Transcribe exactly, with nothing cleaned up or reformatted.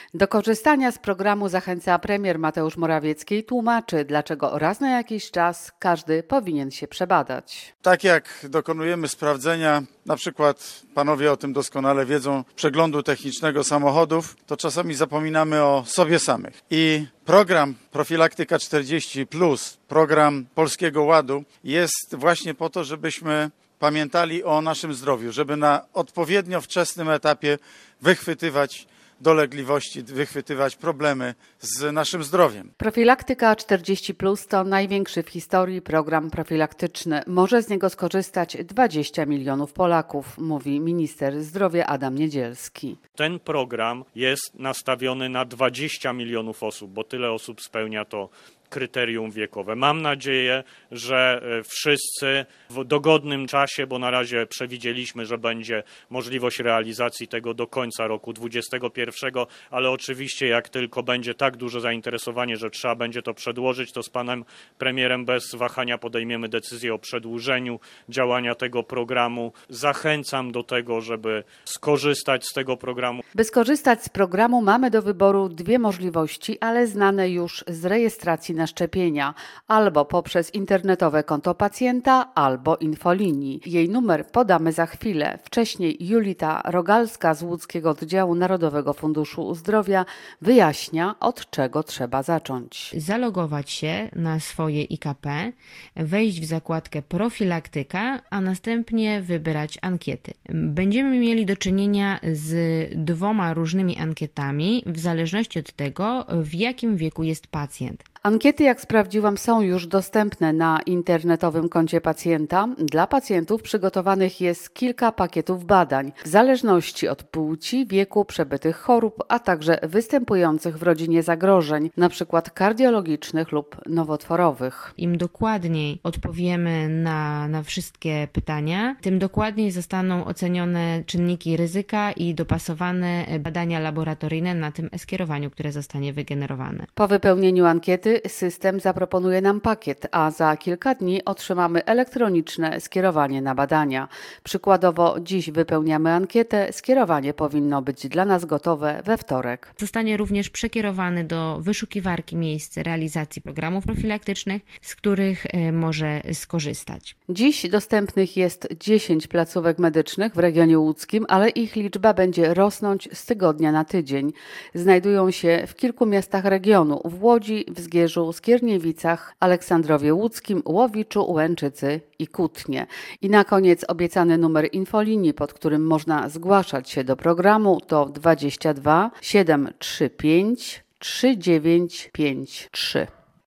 Do korzystania z programu zachęca premier Mateusz Morawiecki i tłumaczy, dlaczego raz na jakiś czas każdy powinien się przebadać. Tak jak dokonujemy sprawdzenia, na przykład panowie o tym doskonale wiedzą, przeglądu technicznego samochodów, to czasami zapominamy o sobie samych. I program Profilaktyka czterdzieści plus, program Polskiego Ładu jest właśnie po to, żebyśmy pamiętali o naszym zdrowiu, żeby na odpowiednio wczesnym etapie wychwytywać dolegliwości, wychwytywać problemy z naszym zdrowiem. Profilaktyka czterdzieści plus to największy w historii program profilaktyczny. Może z niego skorzystać dwadzieścia milionów Polaków, mówi minister zdrowia Adam Niedzielski. Ten program jest nastawiony na dwadzieścia milionów osób, bo tyle osób spełnia to kryterium wiekowe. Mam nadzieję, że wszyscy w dogodnym czasie, bo na razie przewidzieliśmy, że będzie możliwość realizacji tego do końca roku dwudziestego pierwszego, ale oczywiście jak tylko będzie tak duże zainteresowanie, że trzeba będzie to przedłożyć, to z panem premierem bez wahania podejmiemy decyzję o przedłużeniu działania tego programu. Zachęcam do tego, żeby skorzystać z tego programu. By skorzystać z programu mamy do wyboru dwie możliwości, ale znane już z rejestracji na szczepienia, albo poprzez internetowe konto pacjenta, albo infolinii. Jej numer podamy za chwilę. Wcześniej Julita Rogalska z łódzkiego oddziału Narodowego Funduszu Zdrowia wyjaśnia, od czego trzeba zacząć. Zalogować się na swoje I K P, wejść w zakładkę profilaktyka, a następnie wybrać ankiety. Będziemy mieli do czynienia z dwoma różnymi ankietami, w zależności od tego, w jakim wieku jest pacjent. Ankiety, jak sprawdziłam, są już dostępne na internetowym koncie pacjenta. Dla pacjentów przygotowanych jest kilka pakietów badań, w zależności od płci, wieku, przebytych chorób, a także występujących w rodzinie zagrożeń, np. kardiologicznych lub nowotworowych. Im dokładniej odpowiemy na, na wszystkie pytania, tym dokładniej zostaną ocenione czynniki ryzyka i dopasowane badania laboratoryjne na tym e-skierowaniu, które zostanie wygenerowane. Po wypełnieniu ankiety system zaproponuje nam pakiet, a za kilka dni otrzymamy elektroniczne skierowanie na badania. Przykładowo dziś wypełniamy ankietę, skierowanie powinno być dla nas gotowe we wtorek. Zostanie również przekierowany do wyszukiwarki miejsc realizacji programów profilaktycznych, z których może skorzystać. Dziś dostępnych jest dziesięć placówek medycznych w regionie łódzkim, ale ich liczba będzie rosnąć z tygodnia na tydzień. Znajdują się w kilku miastach regionu, w Łodzi, w Zgierzu, Skierniewicach, Aleksandrowie Łódzkim, Łowiczu, Łęczycy i Kutnie. I na koniec obiecany numer infolinii, pod którym można zgłaszać się do programu, to dwadzieścia dwa siedem trzy pięć trzy dziewięć pięć trzy.